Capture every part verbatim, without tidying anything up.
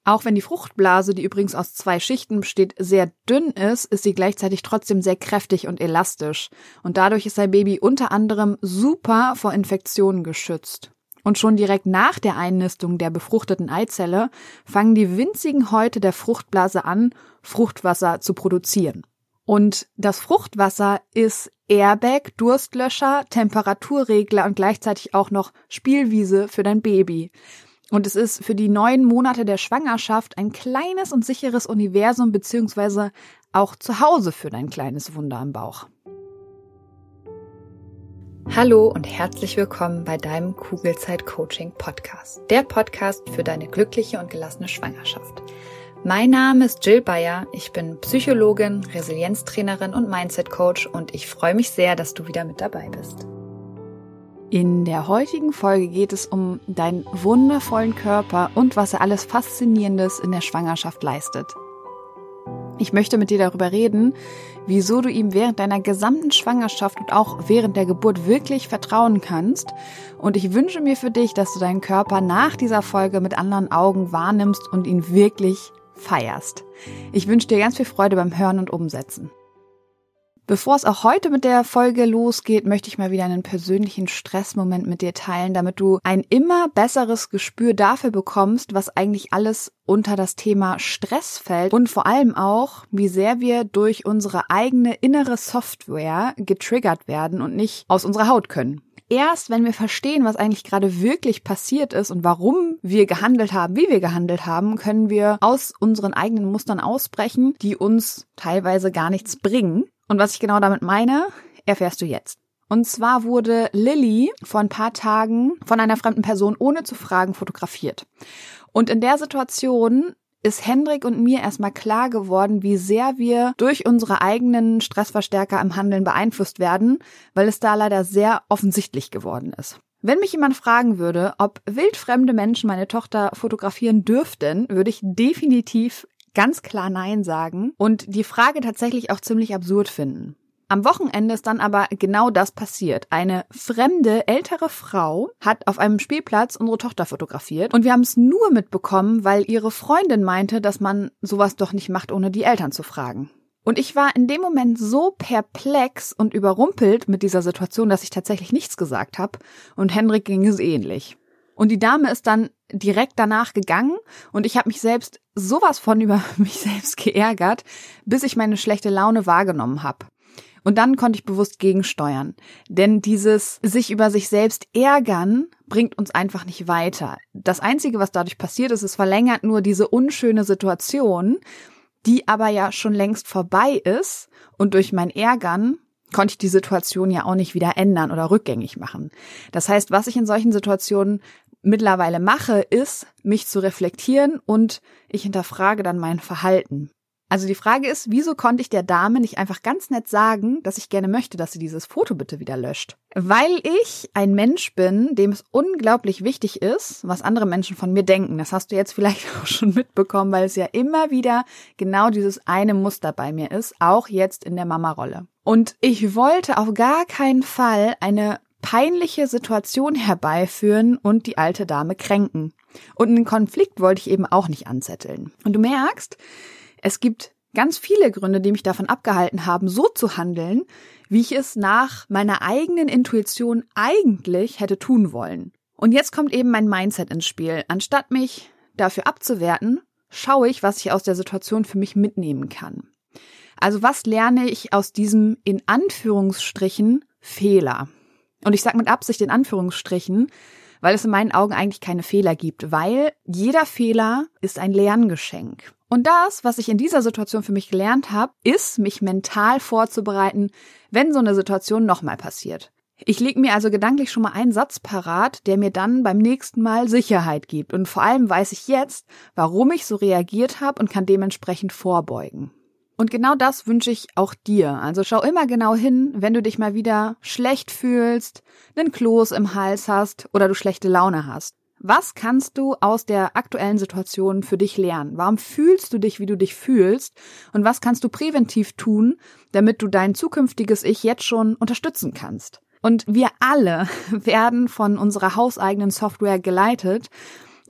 Auch wenn die Fruchtblase, die übrigens aus zwei Schichten besteht, sehr dünn ist, ist sie gleichzeitig trotzdem sehr kräftig und elastisch. Und dadurch ist dein Baby unter anderem super vor Infektionen geschützt. Und schon direkt nach der Einnistung der befruchteten Eizelle fangen die winzigen Häute der Fruchtblase an, Fruchtwasser zu produzieren. Und das Fruchtwasser ist Airbag, Durstlöscher, Temperaturregler und gleichzeitig auch noch Spielwiese für dein Baby. Und es ist für die neun Monate der Schwangerschaft ein kleines und sicheres Universum beziehungsweise auch Zuhause für dein kleines Wunder im Bauch. Hallo und herzlich willkommen bei deinem Kugelzeit-Coaching-Podcast. Der Podcast für deine glückliche und gelassene Schwangerschaft. Mein Name ist Jill Bayer, ich bin Psychologin, Resilienztrainerin und Mindset-Coach und ich freue mich sehr, dass du wieder mit dabei bist. In der heutigen Folge geht es um deinen wundervollen Körper und was er alles Faszinierendes in der Schwangerschaft leistet. Ich möchte mit dir darüber reden, wieso du ihm während deiner gesamten Schwangerschaft und auch während der Geburt wirklich vertrauen kannst. Und ich wünsche mir für dich, dass du deinen Körper nach dieser Folge mit anderen Augen wahrnimmst und ihn wirklich feierst. Ich wünsche dir ganz viel Freude beim Hören und Umsetzen. Bevor es auch heute mit der Folge losgeht, möchte ich mal wieder einen persönlichen Stressmoment mit dir teilen, damit du ein immer besseres Gespür dafür bekommst, was eigentlich alles unter das Thema Stress fällt und vor allem auch, wie sehr wir durch unsere eigene innere Software getriggert werden und nicht aus unserer Haut können. Erst wenn wir verstehen, was eigentlich gerade wirklich passiert ist und warum wir gehandelt haben, wie wir gehandelt haben, können wir aus unseren eigenen Mustern ausbrechen, die uns teilweise gar nichts bringen. Und was ich genau damit meine, erfährst du jetzt. Und zwar wurde Lilly vor ein paar Tagen von einer fremden Person ohne zu fragen fotografiert. Und in der Situation ist Hendrik und mir erstmal klar geworden, wie sehr wir durch unsere eigenen Stressverstärker im Handeln beeinflusst werden, weil es da leider sehr offensichtlich geworden ist. Wenn mich jemand fragen würde, ob wildfremde Menschen meine Tochter fotografieren dürften, würde ich definitiv ganz klar Nein sagen und die Frage tatsächlich auch ziemlich absurd finden. Am Wochenende ist dann aber genau das passiert. Eine fremde, ältere Frau hat auf einem Spielplatz unsere Tochter fotografiert und wir haben es nur mitbekommen, weil ihre Freundin meinte, dass man sowas doch nicht macht, ohne die Eltern zu fragen. Und ich war in dem Moment so perplex und überrumpelt mit dieser Situation, dass ich tatsächlich nichts gesagt habe und Hendrik ging es ähnlich. Und die Dame ist dann direkt danach gegangen und ich habe mich selbst sowas von über mich selbst geärgert, bis ich meine schlechte Laune wahrgenommen habe. Und dann konnte ich bewusst gegensteuern. Denn dieses sich über sich selbst ärgern bringt uns einfach nicht weiter. Das Einzige, was dadurch passiert ist, es verlängert nur diese unschöne Situation, die aber ja schon längst vorbei ist. Und durch mein Ärgern konnte ich die Situation ja auch nicht wieder ändern oder rückgängig machen. Das heißt, was ich in solchen Situationen mittlerweile mache, ist, mich zu reflektieren und ich hinterfrage dann mein Verhalten. Also die Frage ist, wieso konnte ich der Dame nicht einfach ganz nett sagen, dass ich gerne möchte, dass sie dieses Foto bitte wieder löscht? Weil ich ein Mensch bin, dem es unglaublich wichtig ist, was andere Menschen von mir denken. Das hast du jetzt vielleicht auch schon mitbekommen, weil es ja immer wieder genau dieses eine Muster bei mir ist, auch jetzt in der Mama-Rolle. Und ich wollte auf gar keinen Fall eine peinliche Situation herbeiführen und die alte Dame kränken. Und einen Konflikt wollte ich eben auch nicht anzetteln. Und du merkst, es gibt ganz viele Gründe, die mich davon abgehalten haben, so zu handeln, wie ich es nach meiner eigenen Intuition eigentlich hätte tun wollen. Und jetzt kommt eben mein Mindset ins Spiel. Anstatt mich dafür abzuwerten, schaue ich, was ich aus der Situation für mich mitnehmen kann. Also was lerne ich aus diesem in Anführungsstrichen Fehler? Und ich sage mit Absicht in Anführungsstrichen, weil es in meinen Augen eigentlich keine Fehler gibt, weil jeder Fehler ist ein Lerngeschenk. Und das, was ich in dieser Situation für mich gelernt habe, ist, mich mental vorzubereiten, wenn so eine Situation nochmal passiert. Ich lege mir also gedanklich schon mal einen Satz parat, der mir dann beim nächsten Mal Sicherheit gibt. Und vor allem weiß ich jetzt, warum ich so reagiert habe und kann dementsprechend vorbeugen. Und genau das wünsche ich auch dir. Also schau immer genau hin, wenn du dich mal wieder schlecht fühlst, einen Kloß im Hals hast oder du schlechte Laune hast. Was kannst du aus der aktuellen Situation für dich lernen? Warum fühlst du dich, wie du dich fühlst? Und was kannst du präventiv tun, damit du dein zukünftiges Ich jetzt schon unterstützen kannst? Und wir alle werden von unserer hauseigenen Software geleitet.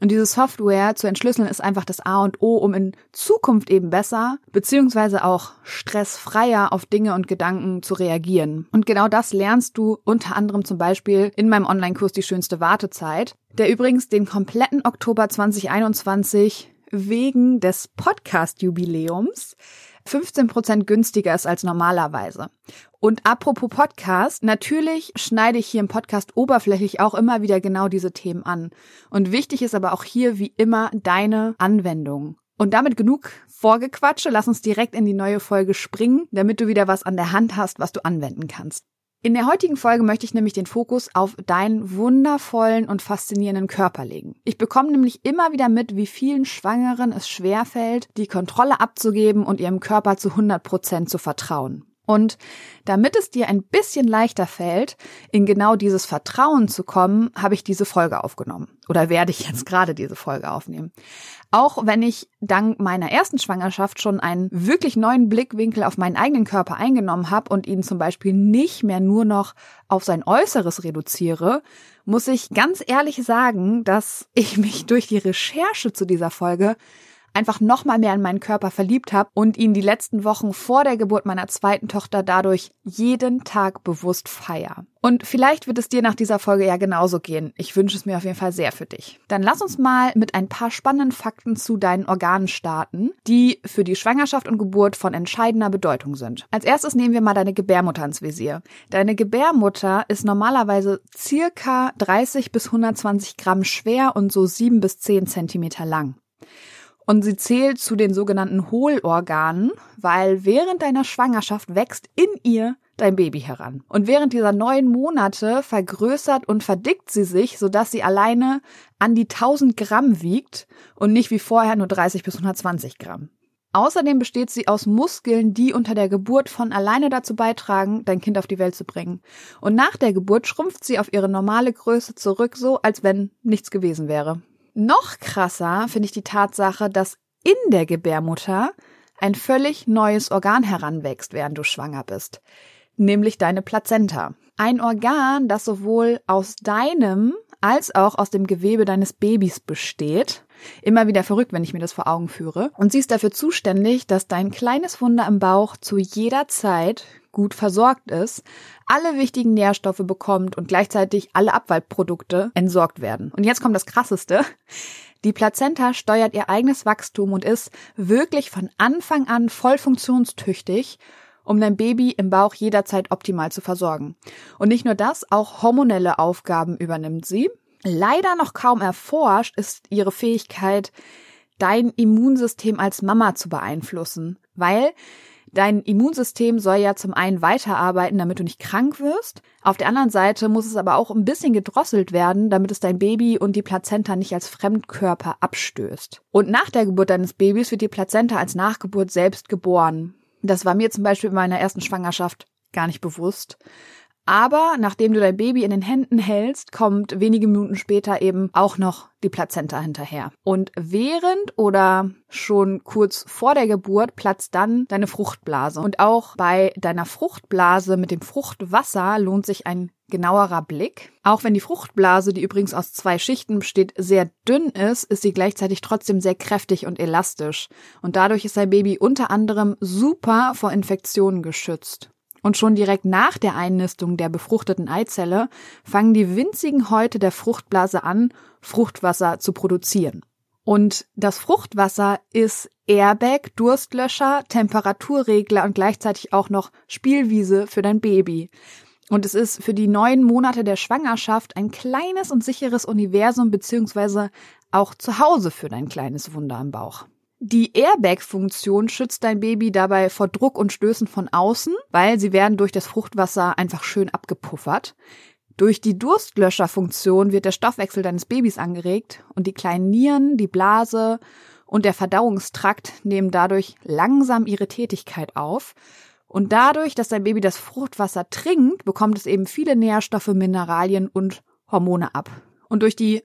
Und diese Software zu entschlüsseln ist einfach das A und O, um in Zukunft eben besser beziehungsweise auch stressfreier auf Dinge und Gedanken zu reagieren. Und genau das lernst du unter anderem zum Beispiel in meinem Online-Kurs Die schönste Wartezeit, der übrigens den kompletten Oktober zwanzig einundzwanzig wegen des Podcast-Jubiläums fünfzehn Prozent günstiger ist als normalerweise. Und apropos Podcast, natürlich schneide ich hier im Podcast oberflächlich auch immer wieder genau diese Themen an. Und wichtig ist aber auch hier wie immer deine Anwendung. Und damit genug Vorgequatsche, lass uns direkt in die neue Folge springen, damit du wieder was an der Hand hast, was du anwenden kannst. In der heutigen Folge möchte ich nämlich den Fokus auf deinen wundervollen und faszinierenden Körper legen. Ich bekomme nämlich immer wieder mit, wie vielen Schwangeren es schwerfällt, die Kontrolle abzugeben und ihrem Körper zu hundert Prozent zu vertrauen. Und damit es dir ein bisschen leichter fällt, in genau dieses Vertrauen zu kommen, habe ich diese Folge aufgenommen. Oder werde ich jetzt gerade diese Folge aufnehmen. Auch wenn ich dank meiner ersten Schwangerschaft schon einen wirklich neuen Blickwinkel auf meinen eigenen Körper eingenommen habe und ihn zum Beispiel nicht mehr nur noch auf sein Äußeres reduziere, muss ich ganz ehrlich sagen, dass ich mich durch die Recherche zu dieser Folge einfach noch mal mehr in meinen Körper verliebt habe und ihn die letzten Wochen vor der Geburt meiner zweiten Tochter dadurch jeden Tag bewusst feiere. Und vielleicht wird es dir nach dieser Folge ja genauso gehen. Ich wünsche es mir auf jeden Fall sehr für dich. Dann lass uns mal mit ein paar spannenden Fakten zu deinen Organen starten, die für die Schwangerschaft und Geburt von entscheidender Bedeutung sind. Als erstes nehmen wir mal deine Gebärmutter ins Visier. Deine Gebärmutter ist normalerweise circa dreißig bis hundertzwanzig Gramm schwer und so sieben bis zehn Zentimeter lang. Und sie zählt zu den sogenannten Hohlorganen, weil während deiner Schwangerschaft wächst in ihr dein Baby heran. Und während dieser neun Monate vergrößert und verdickt sie sich, sodass sie alleine an die tausend Gramm wiegt und nicht wie vorher nur dreißig bis hundertzwanzig Gramm. Außerdem besteht sie aus Muskeln, die unter der Geburt von alleine dazu beitragen, dein Kind auf die Welt zu bringen. Und nach der Geburt schrumpft sie auf ihre normale Größe zurück, so als wenn nichts gewesen wäre. Noch krasser finde ich die Tatsache, dass in der Gebärmutter ein völlig neues Organ heranwächst, während du schwanger bist, nämlich deine Plazenta. Ein Organ, das sowohl aus deinem als auch aus dem Gewebe deines Babys besteht. Immer wieder verrückt, wenn ich mir das vor Augen führe. Und sie ist dafür zuständig, dass dein kleines Wunder im Bauch zu jeder Zeit gut versorgt ist, alle wichtigen Nährstoffe bekommt und gleichzeitig alle Abfallprodukte entsorgt werden. Und jetzt kommt das Krasseste. Die Plazenta steuert ihr eigenes Wachstum und ist wirklich von Anfang an voll funktionstüchtig, um dein Baby im Bauch jederzeit optimal zu versorgen. Und nicht nur das, auch hormonelle Aufgaben übernimmt sie. Leider noch kaum erforscht ist ihre Fähigkeit, dein Immunsystem als Mama zu beeinflussen, weil dein Immunsystem soll ja zum einen weiterarbeiten, damit du nicht krank wirst. Auf der anderen Seite muss es aber auch ein bisschen gedrosselt werden, damit es dein Baby und die Plazenta nicht als Fremdkörper abstößt. Und nach der Geburt deines Babys wird die Plazenta als Nachgeburt selbst geboren. Das war mir zum Beispiel in meiner ersten Schwangerschaft gar nicht bewusst. Aber nachdem du dein Baby in den Händen hältst, kommt wenige Minuten später eben auch noch die Plazenta hinterher. Und während oder schon kurz vor der Geburt platzt dann deine Fruchtblase. Und auch bei deiner Fruchtblase mit dem Fruchtwasser lohnt sich ein genauerer Blick. Auch wenn die Fruchtblase, die übrigens aus zwei Schichten besteht, sehr dünn ist, ist sie gleichzeitig trotzdem sehr kräftig und elastisch. Und dadurch ist dein Baby unter anderem super vor Infektionen geschützt. Und schon direkt nach der Einnistung der befruchteten Eizelle fangen die winzigen Häute der Fruchtblase an, Fruchtwasser zu produzieren. Und das Fruchtwasser ist Airbag, Durstlöscher, Temperaturregler und gleichzeitig auch noch Spielwiese für dein Baby. Und es ist für die neun Monate der Schwangerschaft ein kleines und sicheres Universum beziehungsweise auch Zuhause für dein kleines Wunder im Bauch. Die Airbag-Funktion schützt dein Baby dabei vor Druck und Stößen von außen, weil sie werden durch das Fruchtwasser einfach schön abgepuffert. Durch die Durstlöscher-Funktion wird der Stoffwechsel deines Babys angeregt und die kleinen Nieren, die Blase und der Verdauungstrakt nehmen dadurch langsam ihre Tätigkeit auf. Und dadurch, dass dein Baby das Fruchtwasser trinkt, bekommt es eben viele Nährstoffe, Mineralien und Hormone ab. Und durch die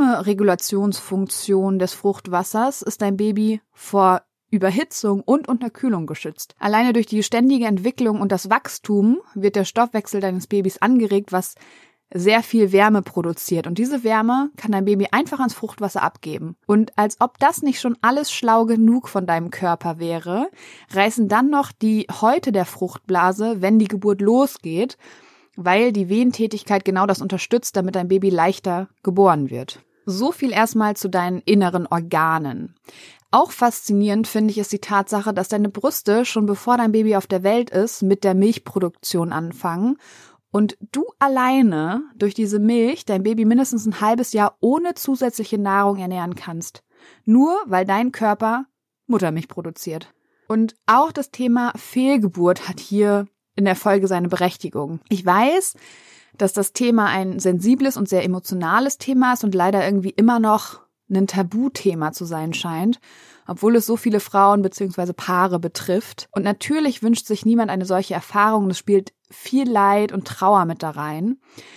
Wärmeregulationsfunktion des Fruchtwassers ist dein Baby vor Überhitzung und Unterkühlung geschützt. Alleine durch die ständige Entwicklung und das Wachstum wird der Stoffwechsel deines Babys angeregt, was sehr viel Wärme produziert und diese Wärme kann dein Baby einfach ans Fruchtwasser abgeben. Und als ob das nicht schon alles schlau genug von deinem Körper wäre, reißen dann noch die Häute der Fruchtblase, wenn die Geburt losgeht, weil die Wehentätigkeit genau das unterstützt, damit dein Baby leichter geboren wird. So viel erstmal zu deinen inneren Organen. Auch faszinierend finde ich es die Tatsache, dass deine Brüste schon bevor dein Baby auf der Welt ist, mit der Milchproduktion anfangen und du alleine durch diese Milch dein Baby mindestens ein halbes Jahr ohne zusätzliche Nahrung ernähren kannst. Nur weil dein Körper Muttermilch produziert. Und auch das Thema Fehlgeburt hat hier in der Folge seine Berechtigung. Ich weiß, dass das Thema ein sensibles und sehr emotionales Thema ist und leider irgendwie immer noch ein Tabuthema zu sein scheint, obwohl es so viele Frauen bzw. Paare betrifft. Und natürlich wünscht sich niemand eine solche Erfahrung. Es spielt viel Leid und Trauer mit da rein.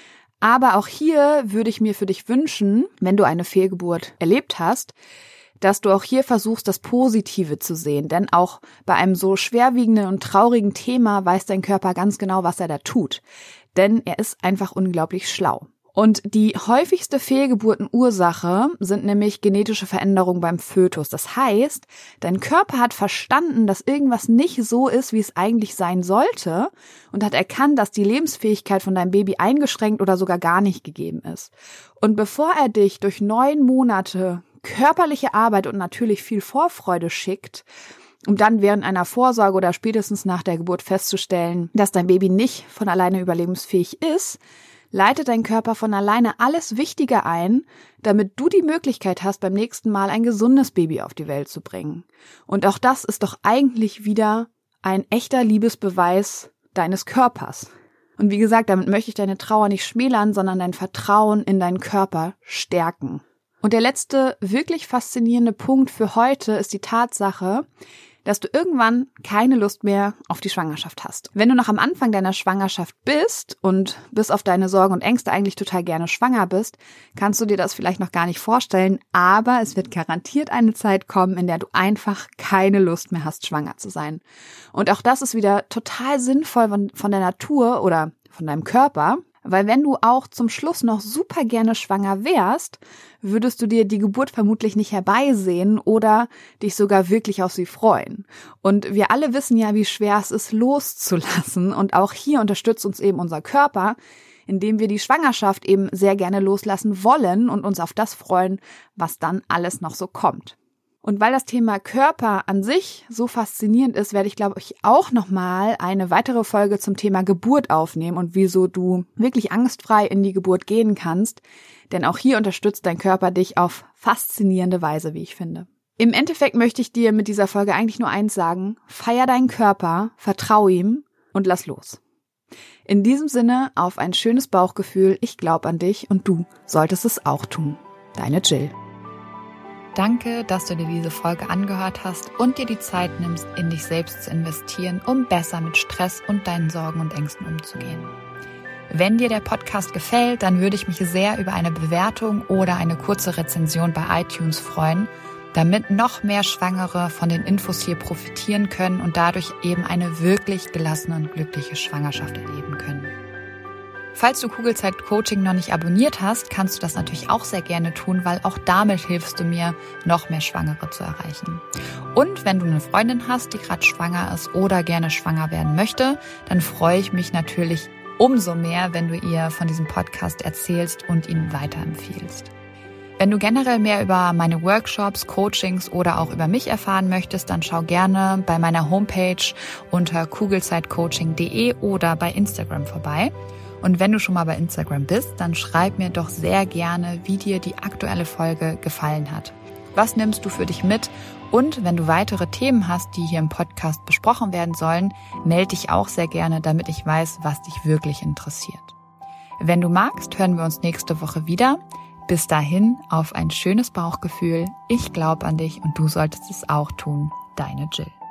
Aber auch hier würde ich mir für dich wünschen, wenn du eine Fehlgeburt erlebt hast, dass du auch hier versuchst, das Positive zu sehen. Denn auch bei einem so schwerwiegenden und traurigen Thema weiß dein Körper ganz genau, was er da tut. Denn er ist einfach unglaublich schlau. Und die häufigste Fehlgeburtenursache sind nämlich genetische Veränderungen beim Fötus. Das heißt, dein Körper hat verstanden, dass irgendwas nicht so ist, wie es eigentlich sein sollte und hat erkannt, dass die Lebensfähigkeit von deinem Baby eingeschränkt oder sogar gar nicht gegeben ist. Und bevor er dich durch neun Monate körperliche Arbeit und natürlich viel Vorfreude schickt, um dann während einer Vorsorge oder spätestens nach der Geburt festzustellen, dass dein Baby nicht von alleine überlebensfähig ist, leitet dein Körper von alleine alles Wichtige ein, damit du die Möglichkeit hast, beim nächsten Mal ein gesundes Baby auf die Welt zu bringen. Und auch das ist doch eigentlich wieder ein echter Liebesbeweis deines Körpers. Und wie gesagt, damit möchte ich deine Trauer nicht schmälern, sondern dein Vertrauen in deinen Körper stärken. Und der letzte wirklich faszinierende Punkt für heute ist die Tatsache, dass du irgendwann keine Lust mehr auf die Schwangerschaft hast. Wenn du noch am Anfang deiner Schwangerschaft bist und bis auf deine Sorgen und Ängste eigentlich total gerne schwanger bist, kannst du dir das vielleicht noch gar nicht vorstellen, aber es wird garantiert eine Zeit kommen, in der du einfach keine Lust mehr hast, schwanger zu sein. Und auch das ist wieder total sinnvoll von, von der Natur oder von deinem Körper, weil wenn du auch zum Schluss noch super gerne schwanger wärst, würdest du dir die Geburt vermutlich nicht herbeisehen oder dich sogar wirklich auf sie freuen. Und wir alle wissen ja, wie schwer es ist, loszulassen. Und auch hier unterstützt uns eben unser Körper, indem wir die Schwangerschaft eben sehr gerne loslassen wollen und uns auf das freuen, was dann alles noch so kommt. Und weil das Thema Körper an sich so faszinierend ist, werde ich, glaube ich, auch nochmal eine weitere Folge zum Thema Geburt aufnehmen und wieso du wirklich angstfrei in die Geburt gehen kannst. Denn auch hier unterstützt dein Körper dich auf faszinierende Weise, wie ich finde. Im Endeffekt möchte ich dir mit dieser Folge eigentlich nur eins sagen: Feier deinen Körper, vertrau ihm und lass los. In diesem Sinne auf ein schönes Bauchgefühl. Ich glaube an dich und du solltest es auch tun. Deine Jill. Danke, dass du dir diese Folge angehört hast und dir die Zeit nimmst, in dich selbst zu investieren, um besser mit Stress und deinen Sorgen und Ängsten umzugehen. Wenn dir der Podcast gefällt, dann würde ich mich sehr über eine Bewertung oder eine kurze Rezension bei iTunes freuen, damit noch mehr Schwangere von den Infos hier profitieren können und dadurch eben eine wirklich gelassene und glückliche Schwangerschaft erleben können. Falls du Kugelzeit Coaching noch nicht abonniert hast, kannst du das natürlich auch sehr gerne tun, weil auch damit hilfst du mir, noch mehr Schwangere zu erreichen. Und wenn du eine Freundin hast, die gerade schwanger ist oder gerne schwanger werden möchte, dann freue ich mich natürlich umso mehr, wenn du ihr von diesem Podcast erzählst und ihn weiterempfiehlst. Wenn du generell mehr über meine Workshops, Coachings oder auch über mich erfahren möchtest, dann schau gerne bei meiner Homepage unter kugelzeitcoaching punkt de oder bei Instagram vorbei. Und wenn du schon mal bei Instagram bist, dann schreib mir doch sehr gerne, wie dir die aktuelle Folge gefallen hat. Was nimmst du für dich mit? Und wenn du weitere Themen hast, die hier im Podcast besprochen werden sollen, melde dich auch sehr gerne, damit ich weiß, was dich wirklich interessiert. Wenn du magst, hören wir uns nächste Woche wieder. Bis dahin auf ein schönes Bauchgefühl. Ich glaube an dich und du solltest es auch tun. Deine Jill.